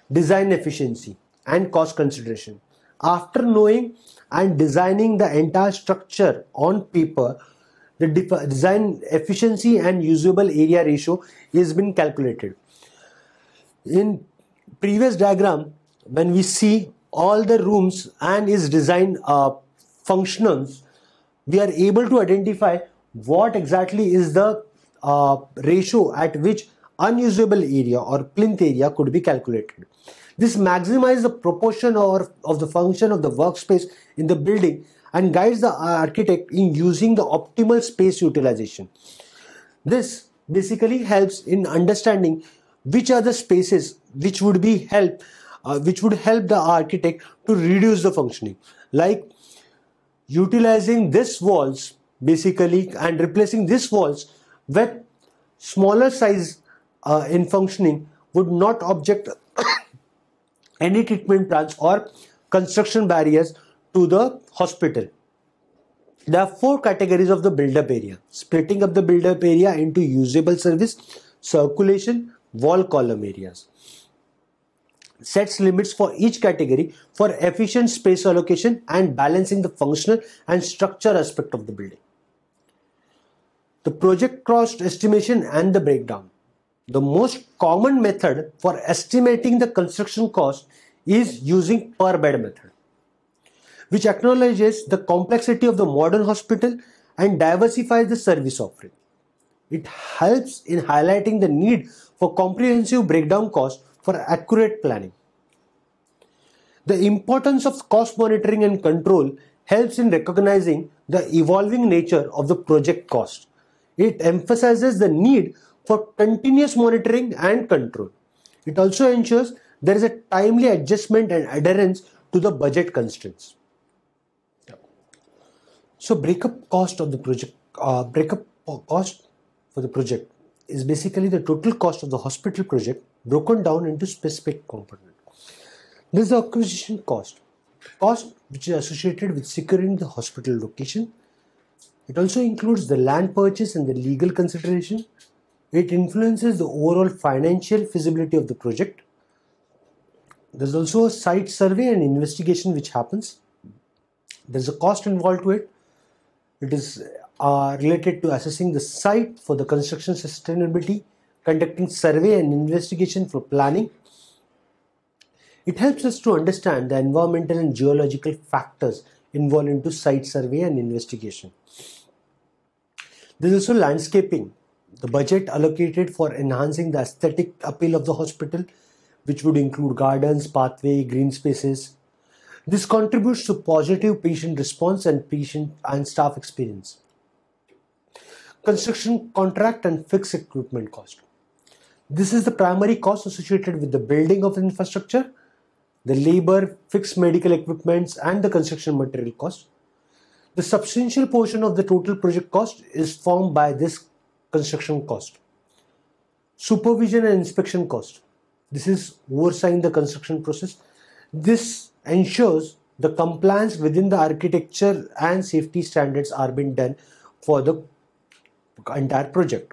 design efficiency and cost consideration. After knowing and designing the entire structure on paper, the design efficiency and usable area ratio is been calculated. In previous diagram, when we see all the rooms and is design functionals, we are able to identify what exactly is the ratio at which unusable area or plinth area could be calculated. This maximizes the proportion of the function of the workspace in the building and guides the architect in using the optimal space utilization. This basically helps in understanding which are the spaces which would help the architect to reduce the functioning, like utilizing this walls basically and replacing these walls with smaller size in functioning would not object any treatment plants or construction barriers to the hospital. There are 4 categories of the build-up area, splitting up the build-up area into usable service, circulation, wall column areas. Sets limits for each category for efficient space allocation and balancing the functional and structure aspect of the building. The project cost estimation and the breakdown. The most common method for estimating the construction cost is using per bed method, which acknowledges the complexity of the modern hospital and diversifies the service offering. It helps in highlighting the need for comprehensive breakdown cost for accurate planning. The importance of cost monitoring and control helps in recognizing the evolving nature of the project cost. It emphasizes the need for continuous monitoring and control. It also ensures there is a timely adjustment and adherence to the budget constraints. So breakup cost of the project, cost for the project is basically the total cost of the hospital project broken down into specific components. This is the acquisition cost which is associated with securing the hospital location. It also includes the land purchase and the legal consideration. It influences the overall financial feasibility of the project. There's also a site survey and investigation which happens. There's a cost involved to it. It is related to assessing the site for the construction sustainability, conducting survey and investigation for planning. It helps us to understand the environmental and geological factors involved into site survey and investigation. There is also landscaping, the budget allocated for enhancing the aesthetic appeal of the hospital, which would include gardens, pathway, green spaces. This contributes to positive patient response and patient and staff experience. Construction contract and fixed equipment cost. This is the primary cost associated with the building of infrastructure, the labor, fixed medical equipments, and the construction material cost. The substantial portion of the total project cost is formed by this construction cost. Supervision and inspection cost. This is overseeing the construction process. This ensures the compliance within the architecture and safety standards are being done for the entire project.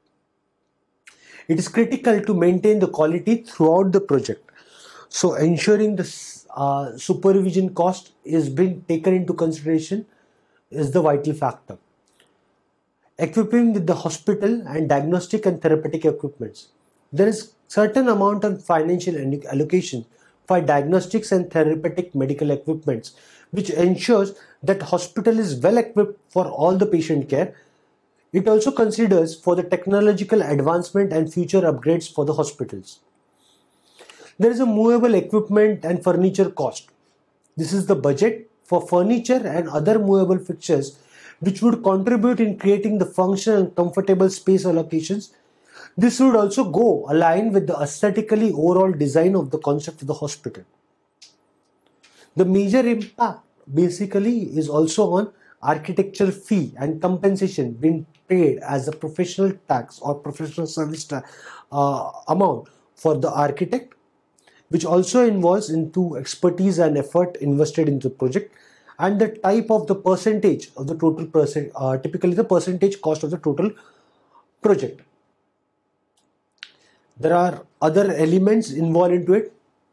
It is critical to maintain the quality throughout the project. So ensuring the supervision cost is being taken into consideration is the vital factor. Equipping with the hospital and diagnostic and therapeutic equipments. There is certain amount of financial allocation for diagnostics and therapeutic medical equipments, which ensures that hospital is well equipped for all the patient care. It also considers for the technological advancement and future upgrades for the hospitals. There is a movable equipment and furniture cost. This is the budget for furniture and other movable fixtures which would contribute in creating the functional and comfortable space allocations. This would also go align with the aesthetically overall design of the concept of the hospital. The major impact basically is also on architectural fee and compensation being paid as a professional tax or professional service amount for the architect, which also involves into expertise and effort invested into the project, and the type of the percentage of the total typically the percentage cost of the total project. There are other elements involved into it,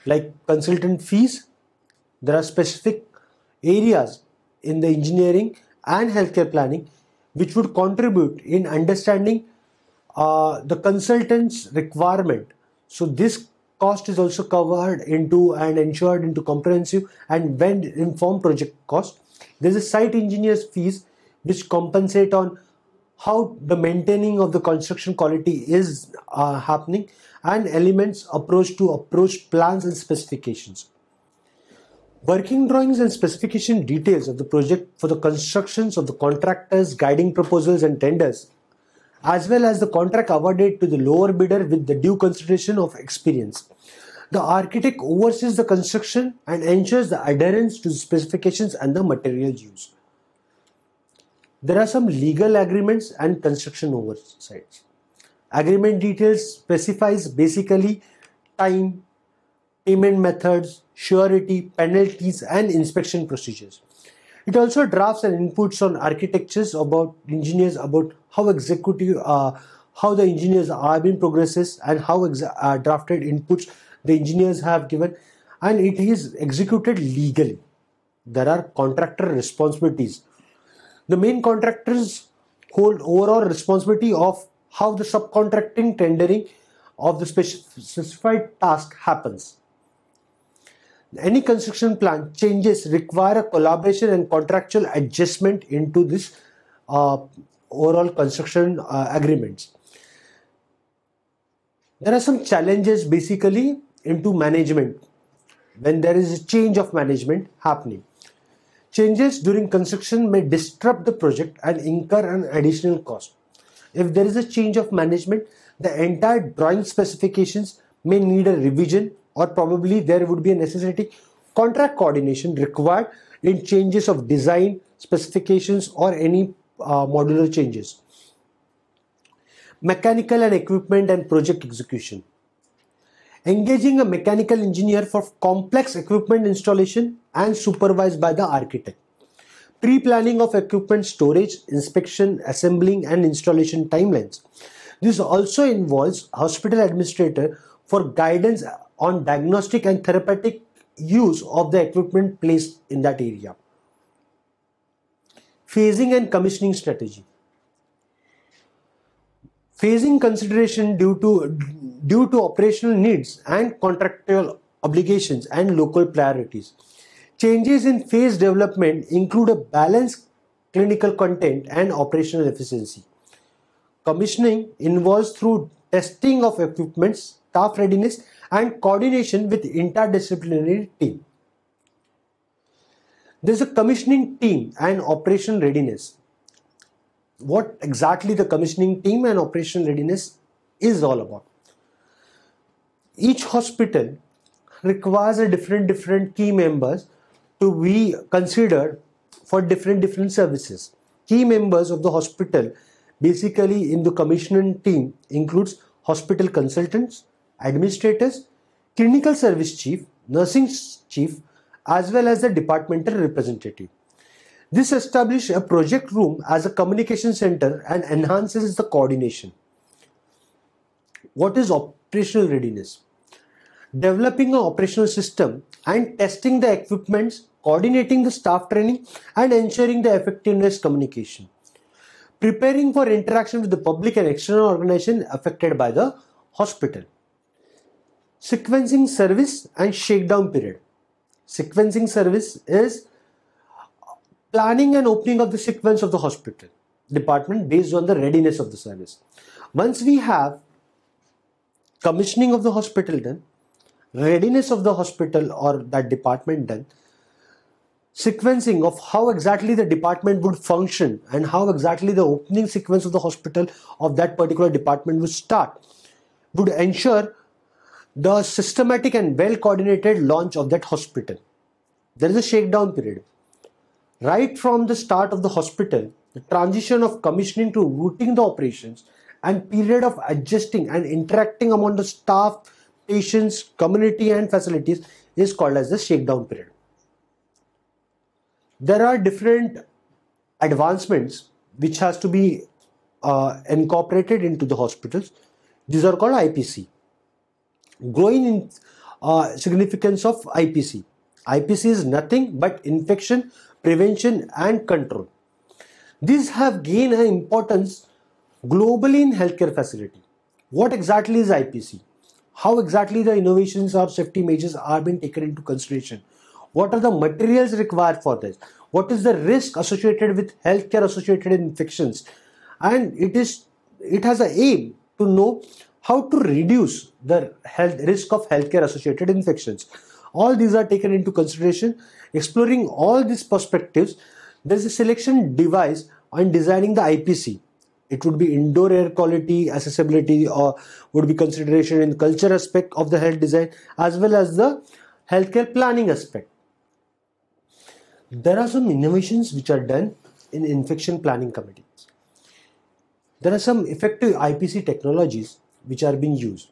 like consultant fees. There are specific areas in the engineering and healthcare planning which would contribute in understanding the consultant's requirement. So this cost is also covered into and ensured into comprehensive and well informed project cost. There's a site engineer's fees which compensate on how the maintaining of the construction quality is happening, and elements approach plans and specifications. Working drawings and specification details of the project for the constructions of the contractors, guiding proposals and tenders, as well as the contract awarded to the lower bidder with the due consideration of experience. The architect oversees the construction and ensures the adherence to the specifications and the materials used. There are some legal agreements and construction oversights. Agreement details specifies basically time, payment methods, surety, penalties, and inspection procedures. It also drafts and inputs on architectures about engineers about how how the engineers are being progresses and how drafted inputs the engineers have given, and it is executed legally. There are contractor responsibilities. The main contractors hold overall responsibility of how the subcontracting tendering of the specified task happens. Any construction plan changes require a collaboration and contractual adjustment into this overall construction agreements. There are some challenges basically into management when there is a change of management happening. Changes during construction may disrupt the project and incur an additional cost. If there is a change of management, the entire drawing specifications may need a revision, or probably there would be a necessity contract coordination required in changes of design, specifications, or any modular changes. Mechanical and equipment and project execution. Engaging a mechanical engineer for complex equipment installation and supervised by the architect. Pre-planning of equipment storage, inspection, assembling and installation timelines. This also involves hospital administrator for guidance on diagnostic and therapeutic use of the equipment placed in that area. Phasing and commissioning strategy. Phasing consideration due to operational needs and contractual obligations and local priorities. Changes in phase development include a balanced clinical content and operational efficiency. Commissioning involves through testing of equipment, staff readiness, and coordination with interdisciplinary team. There is a commissioning team and operational readiness. What exactly the commissioning team and operational readiness is all about. Each hospital requires a different key members to be considered for different services. Key members of the hospital basically in the commissioning team includes hospital consultants, administrators, clinical service chief, nursing chief, as well as the departmental representative. This establishes a project room as a communication center and enhances the coordination. What is operational readiness? Developing an operational system and testing the equipments, coordinating the staff training, and ensuring the effectiveness communication. Preparing for interaction with the public and external organization affected by the hospital. Sequencing service and shakedown period. Sequencing service is planning and opening of the sequence of the hospital department based on the readiness of the service. Once we have commissioning of the hospital done, readiness of the hospital or that department done, sequencing of how exactly the department would function and how exactly the opening sequence of the hospital of that particular department would start would ensure the systematic and well coordinated launch of that hospital. There is a shakedown period. Right from the start of the hospital, the transition of commissioning to routing the operations and period of adjusting and interacting among the staff, patients, community and facilities is called as the shakedown period. There are different advancements which has to be incorporated into the hospitals. These are called IPC. Growing significance of IPC. IPC is nothing but infection, prevention and control. These have gained an importance globally in healthcare facility. What exactly is IPC? How exactly the innovations or safety measures are being taken into consideration? What are the materials required for this? What is the risk associated with healthcare associated infections? And it has an aim to know how to reduce the health risk of healthcare associated infections. All these are taken into consideration. Exploring all these perspectives, there is a selection device on designing the IPC. It would be indoor air quality, accessibility, or would be consideration in culture aspect of the health design as well as the healthcare planning aspect. There are some innovations which are done in infection planning committees. There are some effective IPC technologies which are being used.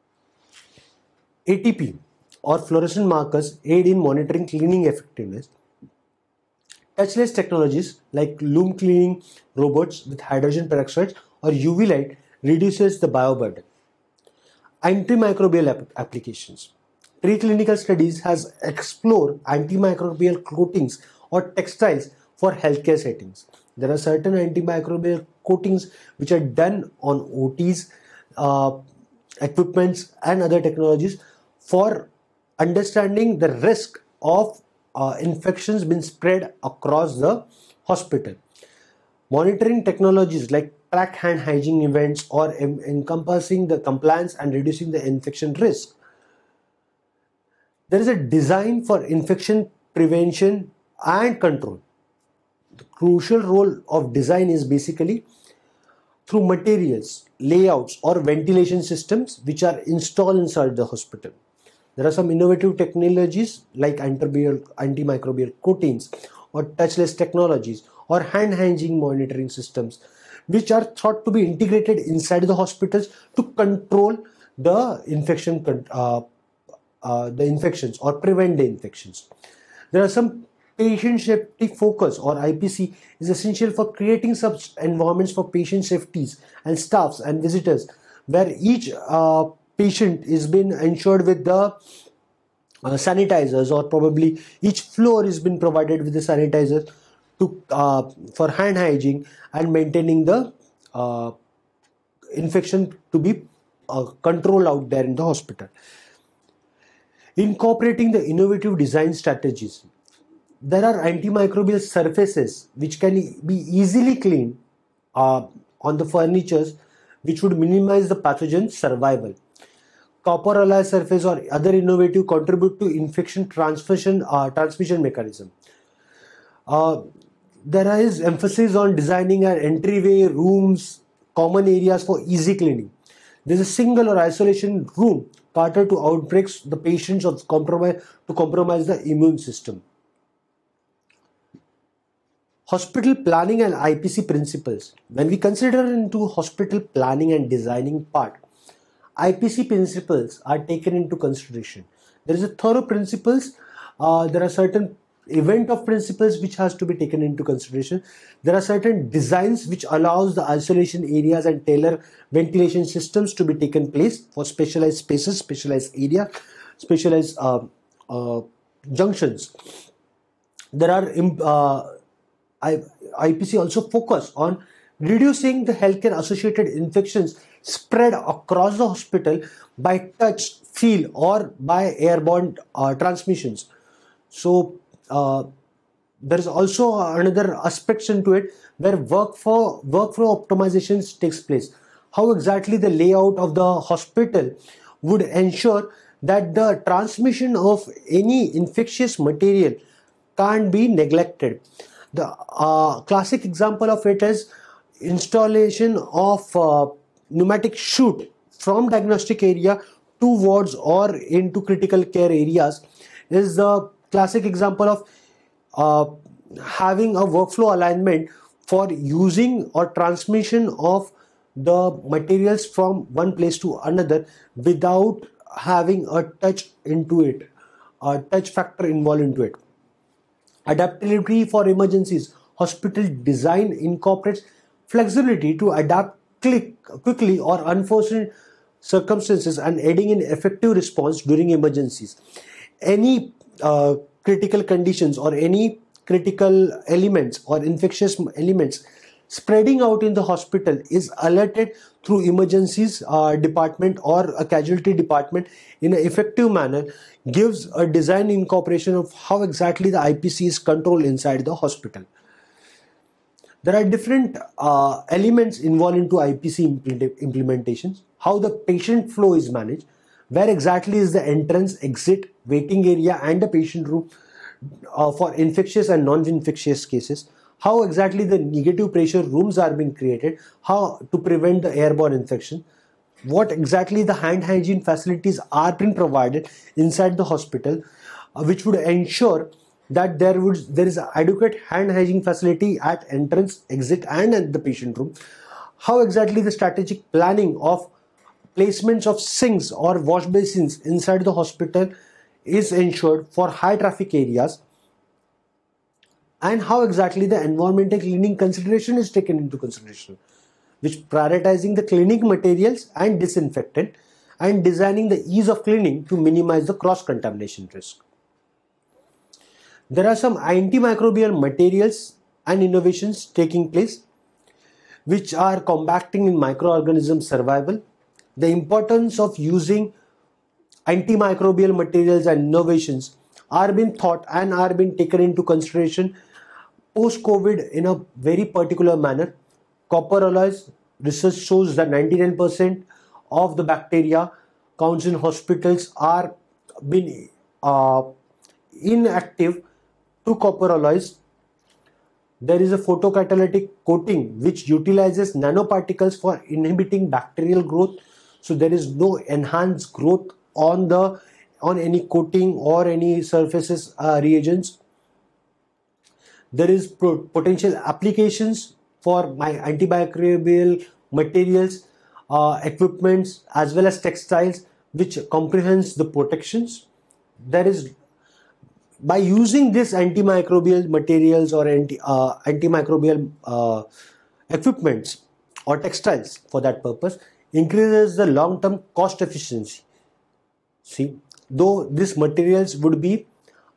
ATP or fluorescent markers aid in monitoring cleaning effectiveness. Touchless technologies like loom cleaning robots with hydrogen peroxide or UV light reduces the bioburden. Antimicrobial applications. Preclinical studies has explored antimicrobial coatings or textiles for healthcare settings. There are certain antimicrobial coatings which are done on OTs, equipments and other technologies for understanding the risk of infections being spread across the hospital. Monitoring technologies like track hand hygiene events or encompassing the compliance and reducing the infection risk. There is a design for infection prevention and control. The crucial role of design is basically through materials, layouts or ventilation systems which are installed inside the hospital. There are some innovative technologies like antimicrobial coatings or touchless technologies or hand hygiene monitoring systems which are thought to be integrated inside the hospitals to control the infections or prevent the infections. There are some patient safety focus or IPC is essential for creating such environments for patient safeties and staffs and visitors where each patient is being ensured with the sanitizers, or probably each floor is been provided with the sanitizers to for hand hygiene and maintaining the infection to be controlled out there in the hospital. Incorporating the innovative design strategies. There are antimicrobial surfaces which can be easily cleaned on the furnitures, which would minimize the pathogen survival. Copper alloy surface or other innovative contribute to infection transmission mechanism. There is emphasis on designing an entryway, rooms, common areas for easy cleaning. There is a single or isolation room catered to outbreaks the patients of compromise the immune system. Hospital planning and IPC principles. When we consider into hospital planning and designing part, IPC principles are taken into consideration. There is a thorough principles. There are certain event of principles which has to be taken into consideration. There are certain designs which allows the isolation areas and tailor ventilation systems to be taken place for specialized spaces, specialized area, specialized junctions. There are IPC also focus on reducing the healthcare associated infections spread across the hospital by touch, feel or by airborne transmissions. So there is also another aspects into it where workflow optimizations takes place. How exactly the layout of the hospital would ensure that the transmission of any infectious material can't be neglected. The classic example of it is installation of pneumatic chute from diagnostic area to wards or into critical care areas is the classic example of having a workflow alignment for using or transmission of the materials from one place to another without having a touch into it, a touch factor involved into it. Adaptability for emergencies. Hospital design incorporates flexibility to adapt quickly or unforeseen circumstances and aiding in effective response during emergencies. Any critical conditions or any critical elements or infectious elements spreading out in the hospital is alerted through emergencies department or a casualty department in an effective manner, gives a design incorporation of how exactly the IPC is controlled inside the hospital. There are different elements involved into IPC implementations, how the patient flow is managed, where exactly is the entrance, exit, waiting area and the patient room for infectious and non-infectious cases, how exactly the negative pressure rooms are being created, how to prevent the airborne infection, what exactly the hand hygiene facilities are being provided inside the hospital, which would ensure that there is adequate hand hygiene facility at entrance, exit and at the patient room, how exactly the strategic planning of placements of sinks or wash basins inside the hospital is ensured for high traffic areas, and how exactly the environmental cleaning consideration is taken into consideration, which prioritizing the cleaning materials and disinfectant and designing the ease of cleaning to minimize the cross-contamination risk. There are some antimicrobial materials and innovations taking place which are combating in microorganism survival. The importance of using antimicrobial materials and innovations are being thought and are being taken into consideration post-COVID in a very particular manner. Copper alloys, research shows that 99% of the bacteria counts in hospitals are being inactive to copper alloys. There is a photocatalytic coating which utilizes nanoparticles for inhibiting bacterial growth. So there is no enhanced growth on any coating or any surfaces reagents. There is potential applications for my antimicrobial materials, equipments as well as textiles, which comprehends the protections. There is, by using this antimicrobial materials or antimicrobial equipments or textiles for that purpose, increases the long-term cost efficiency. See, though these materials would be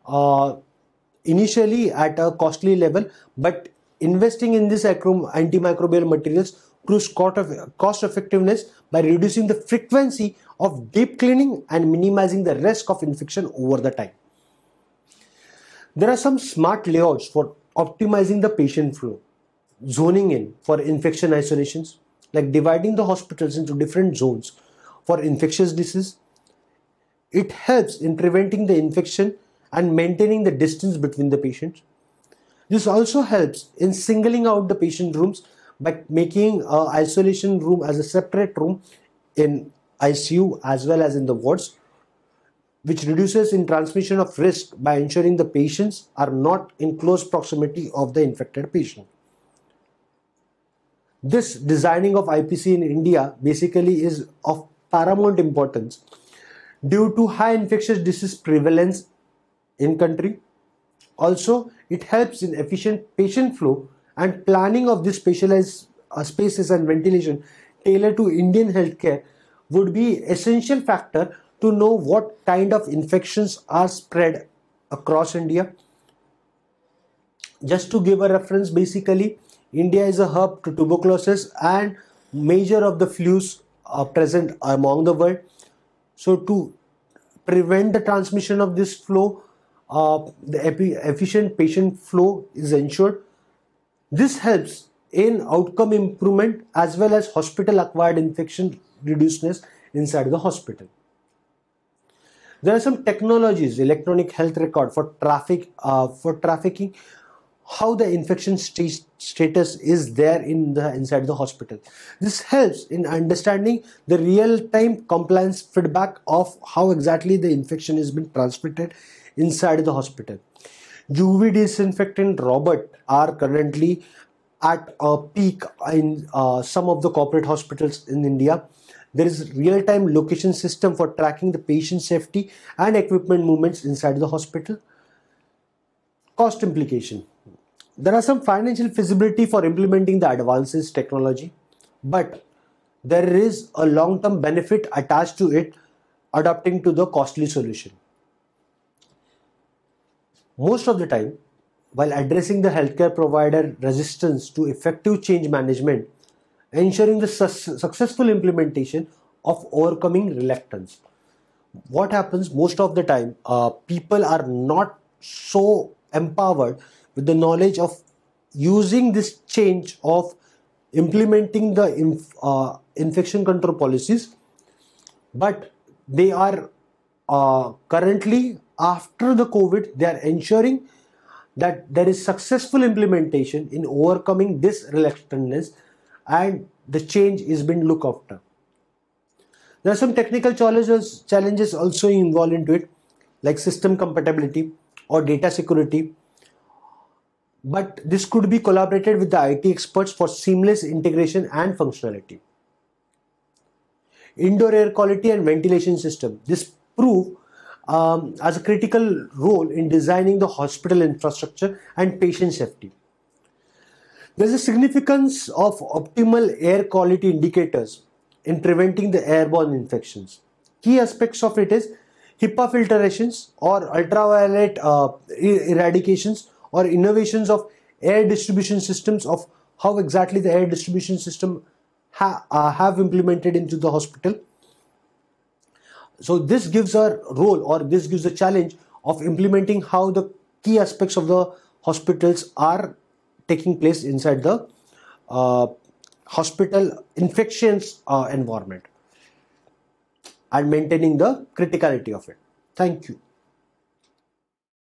initially at a costly level, but investing in this antimicrobial materials proves cost effectiveness by reducing the frequency of deep cleaning and minimizing the risk of infection over the time. There are some smart layouts for optimizing the patient flow, zoning in for infection isolations, like dividing the hospitals into different zones for infectious disease. It helps in preventing the infection and maintaining the distance between the patients. This also helps in singling out the patient rooms by making an isolation room as a separate room in ICU as well as in the wards, which reduces in transmission of risk by ensuring the patients are not in close proximity of the infected patient. This designing of IPC in India basically is of paramount importance due to high infectious disease prevalence in country. Also, it helps in efficient patient flow and planning of this specialized spaces and ventilation tailored to Indian healthcare would be essential factor to know what kind of infections are spread across India. Just to give a reference, basically, India is a hub to tuberculosis and major of the flus are present among the world. So to prevent the transmission of this flow, the efficient patient flow is ensured. This helps in outcome improvement as well as hospital acquired infection reducedness inside the hospital. There are some technologies, electronic health record for tracking how the infection status is there inside the hospital. This helps in understanding the real-time compliance feedback of how exactly the infection is being transmitted inside the hospital. UV disinfectant robots are currently at a peak in some of the corporate hospitals in India. There is real-time location system for tracking the patient safety and equipment movements inside the hospital. Cost implication. There are some financial feasibility for implementing the advances technology, but there is a long-term benefit attached to it, adopting to the costly solution. Most of the time, while addressing the healthcare provider resistance to effective change management, ensuring the successful implementation of overcoming reluctance. What happens most of the time, people are not so empowered with the knowledge of using this change of implementing the infection control policies, but they are currently, after the COVID, they are ensuring that there is successful implementation in overcoming this reluctantness and the change is being looked after. There are some technical challenges also involved into it, like system compatibility or data security. But this could be collaborated with the IT experts for seamless integration and functionality. Indoor air quality and ventilation system. This prove as a critical role in designing the hospital infrastructure and patient safety. There is a significance of optimal air quality indicators in preventing the airborne infections. Key aspects of it is HEPA filtrations or ultraviolet eradications or innovations of air distribution systems, of how exactly the air distribution system have implemented into the hospital. So this gives a role, or this gives a challenge of implementing how the key aspects of the hospitals are taking place inside the hospital infections environment and maintaining the criticality of it. Thank you.